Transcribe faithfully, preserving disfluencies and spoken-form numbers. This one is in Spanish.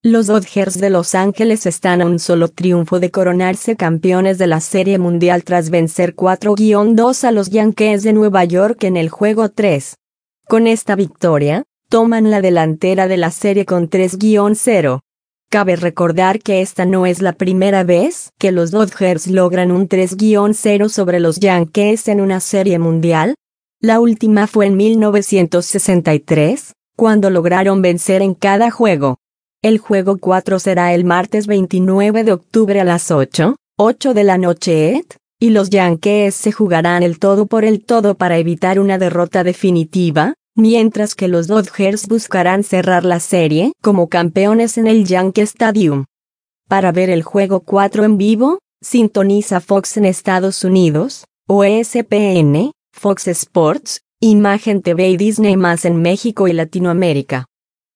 Los Dodgers de Los Ángeles están a un solo triunfo de coronarse campeones de la Serie Mundial tras vencer cuatro a dos a los Yankees de Nueva York en el Juego tres. Con esta victoria, toman la delantera de la serie con tres a cero. Cabe recordar que esta no es la primera vez que los Dodgers logran un tres a cero sobre los Yankees en una Serie Mundial. La última fue en mil novecientos sesenta y tres, cuando lograron vencer en cada juego. El juego cuatro será el martes veintinueve de octubre a las ocho de la noche, y los Yankees se jugarán el todo por el todo para evitar una derrota definitiva, mientras que los Dodgers buscarán cerrar la serie como campeones en el Yankee Stadium. Para ver el juego cuatro en vivo, sintoniza Fox en Estados Unidos, o E S P N, Fox Sports, Imagen T V y Disney+ en México y Latinoamérica.